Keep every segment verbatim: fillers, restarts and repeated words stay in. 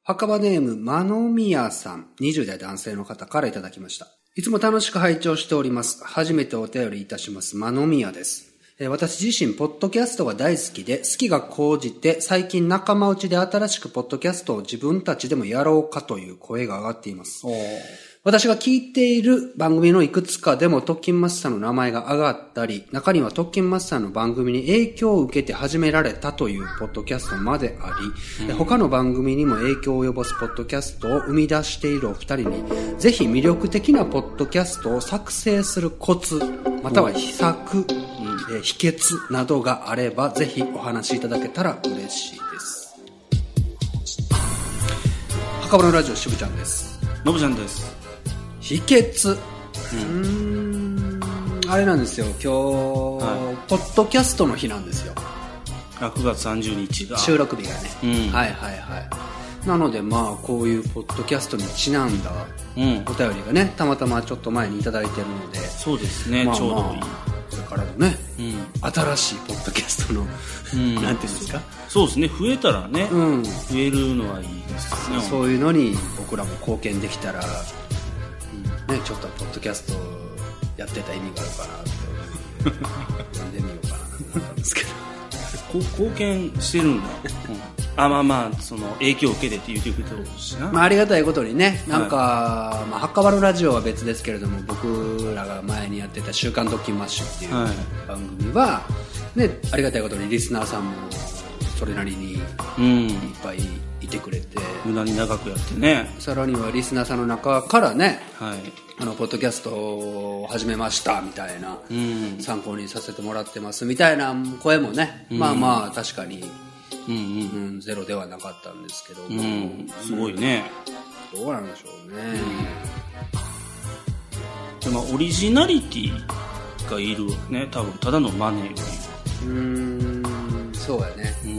墓場ネーム、まのみやさん、にじゅう代男性の方からいただきました。いつも楽しく拝聴しております。初めてお便りいたします。まのみやです。えー、私自身、ポッドキャストが大好きで、好きが高じて、最近仲間内で新しくポッドキャストを自分たちでもやろうかという声が上がっています。私が聞いている番組のいくつかでも特勤マスターの名前が上がったり、中には特勤マスターの番組に影響を受けて始められたというポッドキャストまであり、うん、他の番組にも影響を及ぼすポッドキャストを生み出しているお二人に、ぜひ魅力的なポッドキャストを作成するコツ、または秘策、うんえー、秘訣などがあれば、ぜひお話しいただけたら嬉しいです。墓場のラジオしぶちゃんです。 のぶちゃんです。 秘訣、うん、うーんあれなんですよ、今日、はい、ポッドキャストの日なんですよ。 くがつさんじゅうにちが収録日がね、 うん、 はいはいはい。なのでまあこういうポッドキャストにちなんだお便りがね、たまたまちょっと前にいただいてるので、 そうですね、まあまあ、ちょうどいい。 これからのね、うん、新しいポッドキャストの、うん、なんていうんですか、 そうですね、増えたらね、うん、増えるのはいいですね。 そういうのに僕らも貢献できたら、ね、ちょっとポッドキャストやってた意味があるかなって読んでみようかなと思ったんですけど貢献してるんだ、うん、あまあまあその影響を受けてって言ってくれてるしな、 まあ、ありがたいことにね、なんか、はい、まあ、墓場のラジオは別ですけれども、僕らが前にやってた週刊ドッキンマッシュっていう番組は、はい、ね、ありがたいことにリスナーさんもそれなりにいっぱいいてくれて、 うん、無駄に長くやってね、 さらにはリスナーさんの中からね、 はい、 あのポッドキャストを始めましたみたいな、うん、参考にさせてもらってますみたいな声もね、うん、まあまあ確かに、うんうんうん、ゼロではなかったんですけど、うん、 すごいね、 どうなんでしょうね、 うん、でもオリジナリティがいるね、多分ただのマネーより、 うーん、そうやね、うん、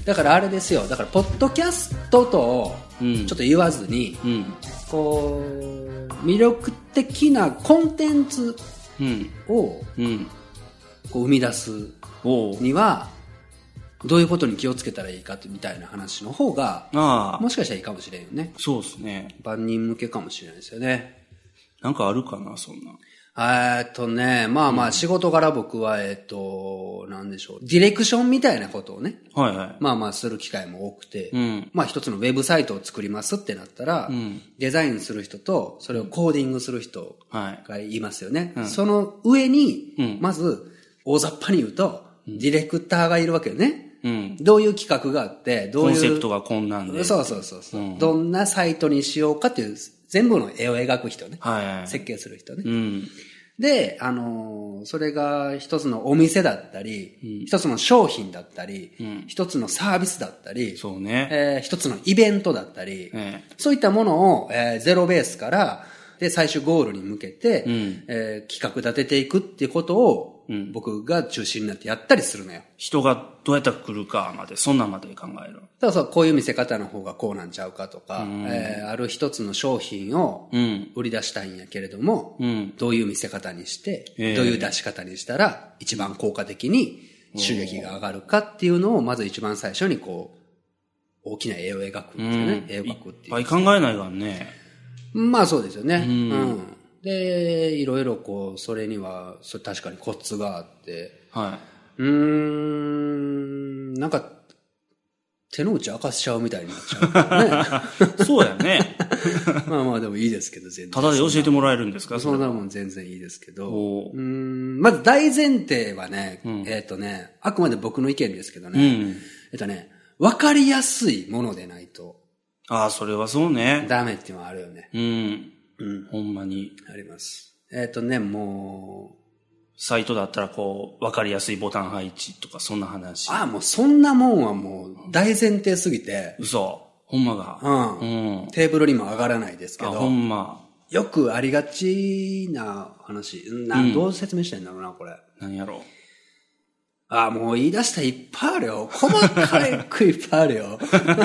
だからあれですよ、だからポッドキャストとちょっと言わずに、うん、こう魅力的なコンテンツを、うん、こう生み出すにはどういうことに気をつけたらいいかみたいな話の方がもしかしたらいいかもしれんよね。 そうですね。 万人向けかもしれないですよね。 なんかあるかな、そんな。 えっとね、まあまあ仕事柄僕は、えっと、なんでしょう。ディレクションみたいなことをね。 はいはい。 まあまあする機会も多くて。うん、まあ一つのウェブサイトを作りますってなったら、うん、デザインする人と、それをコーディングする人がいますよね。はい、その上に、うん、まず、大雑把に言うと、ディレクターがいるわけよね。うん、どういう企画があって、どういう。 コンセプトがこんなんで。 そうそうそうそう、うん。どんなサイトにしようかっていう、全部の絵を描く人ね。 はいはい、 設計する人ね。 うん、 で、あのー、それが一つのお店だったり、うん、一つの商品だったり、うん、一つのサービスだったり、 そうね。 えー、一つのイベントだったり、 ええ、 そういったものを、えー、ゼロベースから、で、最終ゴールに向けて、うん、えー、企画立てていくっていうことを、うん、僕が中心になってやったりするのよ。 人がどうやったら来るかまで、そんなんまで考える。だからそう、こういう見せ方の方がこうなんちゃうかとか、うん、えー、ある一つの商品を売り出したいんやけれども、うん、どういう見せ方にして、えー、どういう出し方にしたら一番効果的に収益が上がるかっていうのをまず一番最初にこう、大きな絵を描くんですよね。 うん、 絵を描くっていう。 いっぱい考えないからね。 まあそうですよね。 うん。うん、で、いろいろこう、それには、それ確かにコツがあって、 はい。 うーん、なんか、手の内明かしちゃうみたいになっちゃうからね。そうやね。 まあまあでもいいですけど、全然。 ただで教えてもらえるんですか？ そんなもん全然いいですけど。うーん、まず大前提はね、うん、えっとね、あくまで僕の意見ですけどね、うん、えっとね、わかりやすいものでないと。 ああ、それはそうね。 ダメっていうのはあるよね。 うん。うん。ほんまに。 あります。えっとね、もう、 サイトだったらこう、わかりやすいボタン配置とか、そんな話。 ああ、もうそんなもんはもう大前提すぎて。 嘘。ほんまが。 うん。うん。テーブルにも上がらないですけど。 あ、ほんま。 よくありがちな話。な、うん、どう説明したいんだろうな、これ。 何やろう。 ああ、もう言い出したらいっぱいあるよ。細かいくいっぱいあるよ。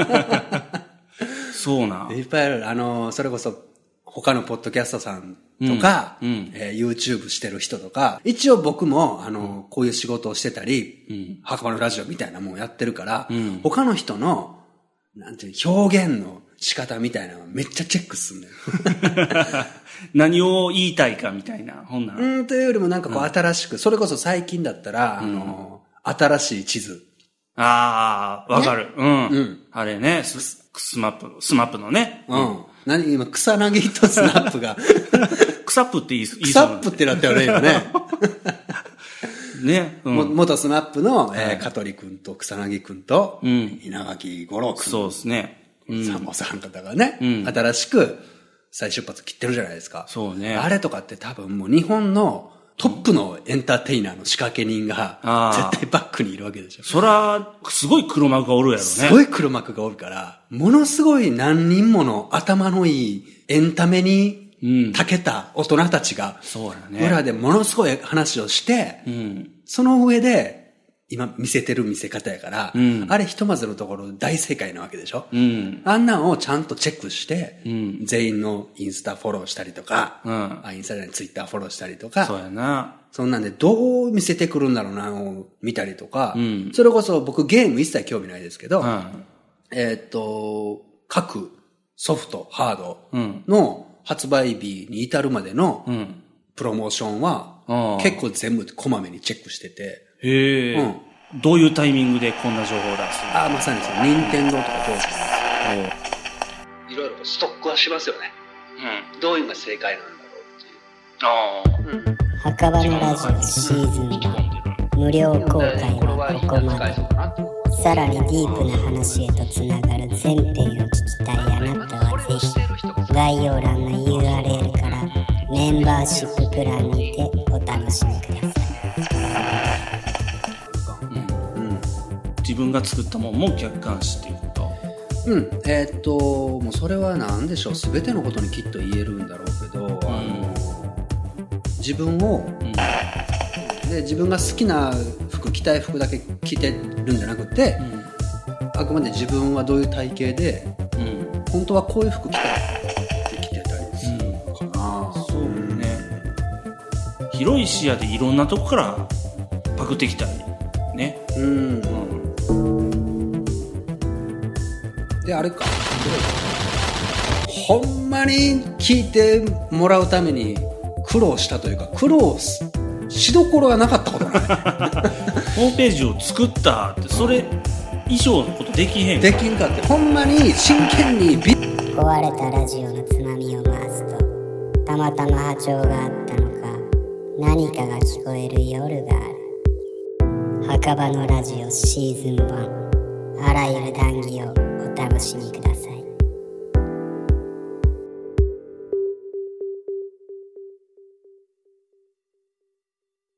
そうな。 いっぱいある。あの、それこそ、他のポッドキャストさんとか、うんうんえー、YouTube してる人とか、一応僕も、あの、うん、こういう仕事をしてたり、うん、墓場のラジオみたいなもんやってるから、うん、他の人の、なんていう表現の仕方みたいなのめっちゃチェックすんのよ。 何を言いたいかみたいな、ほんなら。 うん、というよりもなんかこう新しく、うん、それこそ最近だったら、うん、あの、新しい地図。 ああ、わかる、ね。うん。うん。あれね、ス、スマップ、スマップのね。 うん。何今、草薙とスナップが。 草ップって言い、言い草ップってなったよね、今ね。 ね、うん、 元スナップの、えー、香取くんと草薙くんと、うん、稲垣吾郎くん。 そうですね。 うん、さんお三方がね、うん、新しく再出発切ってるじゃないですか。 そうね。 あれとかって多分もう日本のトップのエンターテイナーの仕掛け人が絶対バックにいるわけでしょ。 そら、すごい黒幕がおるやろね。 すごい黒幕がおるから、ものすごい何人もの頭のいいエンタメに長けた大人たちが、 そうやね。 裏でものすごい話をして、うん、その上で、今見せてる見せ方やから、うん、あれひとまずのところ大正解なわけでしょ、うん、あんなんをちゃんとチェックして、うん、全員のインスタフォローしたりとか、うん、あインスタでツイッターフォローしたりとか、 そうやな。 そんなんでどう見せてくるんだろうなを見たりとか、うん、それこそ僕ゲーム一切興味ないですけど、うん、えー、っと、各ソフト、ハードの発売日に至るまでのプロモーションは結構全部こまめにチェックしてて、 へえ、うん。どういうタイミングでこんな情報を出すの？ ああ、まさにそう。任天堂とかどうですか？いろいろストックはしますよね。うん。どういうのが正解なんだろうっていう。ああ。 墓場のラジオシーズンいち無料公開はここまで。さらにディープな話へとつながる全編を聞きたいあなたはぜひ概要欄の ユーアールエル からメンバーシッププランにてお楽しみください。 自分が作ったもんも客観視っていうこと。 うん。えー、っと、もうそれは何でしょう。すべてのことにきっと言えるんだろうけど、うん、あの、自分を、うん、で、自分が好きな服、着たい服だけ着てるんじゃなくて、うん、あくまで自分はどういう体型で、うん、本当はこういう服着たいって着てたりするのかな、 うん。そうね。広い視野でいろんなとこからパクってきたりね。うん。うんで、あれか。ほんまに聞いてもらうために苦労したというか、苦労しどころがなかったことない。ホームページを作ったって、それ以上のことできへんか。できんかって、ほんまに真剣にビッ壊れたラジオのつまみを回すと、たまたま波長があったのか、何かが聞こえる夜がある。墓場のラジオシーズンいち、あらゆる談義をお楽しみください。